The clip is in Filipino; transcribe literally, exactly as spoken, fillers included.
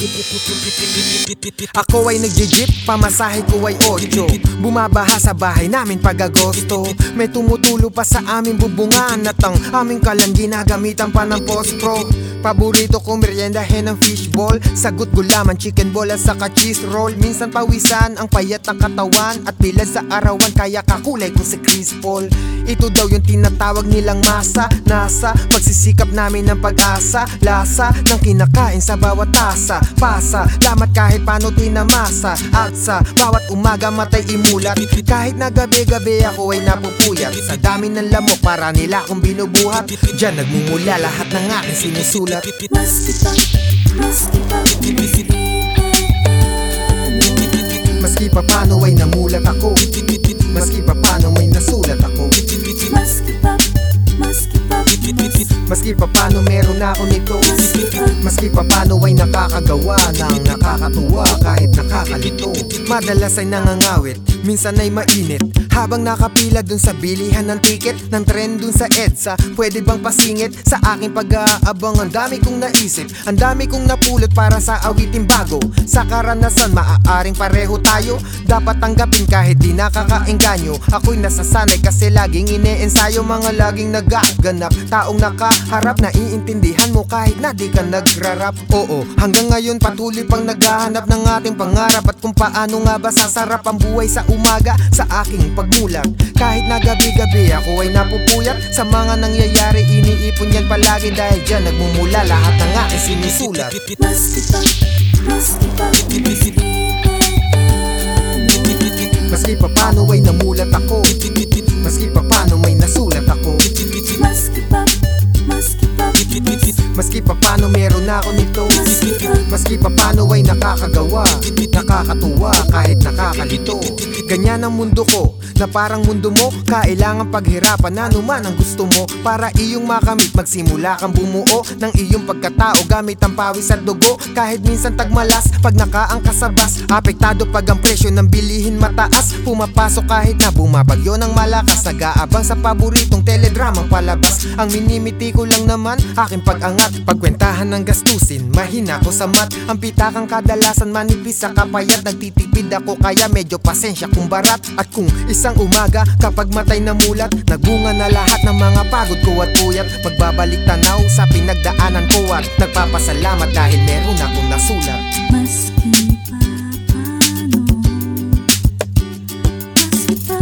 Ako ay nagje-jeep, pamasahe ko ay ocho. Bumabaha sa bahay namin pag Agosto. May tumutulo pa sa aming bubungan at ang aming kalan ginagamitan pa ng post-pro. Paborito kong meriendahin ng fishball, sagot gulaman, chicken ball at saka cheese roll. Minsan pawisan ang payat ng katawan at bilad sa arawan kaya kakulay ko si Chris Paul. Ito daw yung tinatawag nilang masa, nasa pagsisikap namin ng pag-asa. Lasa ng kinakain sa bawat tasa, pasa, lamat kahit paano tinamasa. At sa bawat umaga matay imulat, kahit na gabi-gabi ako ay napupuyat. Sa dami ng lamok para nila akong binubuhat, dyan nagmumula lahat ng aking sinusulat. Maski pa, maski pa, maski pa paano ay namulat ako, maski pa paano may nasulat ako. maski pa, maski pa, Maski pa paano meron ako nito, maski pa paano ay nakakagawa ng nakakatuwa kahit nakakalito. Madalas ay nangangawit, minsan ay mainit, habang nakapila dun sa bilihan ng ticket ng tren dun sa EDSA. Pwede bang pasingit sa aking pag-aabang? Ang dami kong naisip, ang dami kong napulot para sa awiting bago. Sa karanasan maaaring pareho tayo, dapat tanggapin kahit di nakakaengganyo. Ako'y nasasanay kasi laging ine-ensayo, mga laging nagaganap, taong nakaharap, naiintindihan mo kahit na di ka nagrarap. Oo, hanggang ngayon patuloy pang naghahanap ng ating pangarap at kung paano nga ba sasarap ang buhay sa umaga sa aking pagmulat. Kahit na gabi-gabi ako ay napupuyat sa mga nangyayari, iniipon yan palagi dahil dyan nagmumula lahat ng aking sinusulat. maski pa, maski pa, Maski pa paano ay namulat ako, maski pa paano may nasulat ako. maski pa, maski pa, Maski pa paano meron ako nito, maski pa paano ay nakakagawa, nakakatuwa kahit nakakalito. Ganyan ang mundo ko, na parang mundo mo, kailangan paghirapan na naman ang gusto mo. Para iyong makamit, magsimula kang bumuo ng iyong pagkatao gamit ang pawis at dugo. Kahit minsan tagmalas, pag nakaangkas sa bus, apektado pag ang presyo ng bilihin mataas. Pumapasok kahit na bumabagyo ng malakas, nag-aabang sa paboritong teledramang palabas. Ang minimiti ko lang naman, aking pag-angat, pagkwentahan ng gastusin, mahina ko sa mat. Ang pitakang kadalasan manipis sa kapayat, nagtitipid ako kaya medyo pasensya kung barat. At kung isang umaga kapag matay na mulat, nagbunga na lahat ng mga pagod ko at puyat, magbabalik tanaw sa pinagdaanan ko at nagpapasalamat dahil meron akong nasulat. maski pa paano, maski pa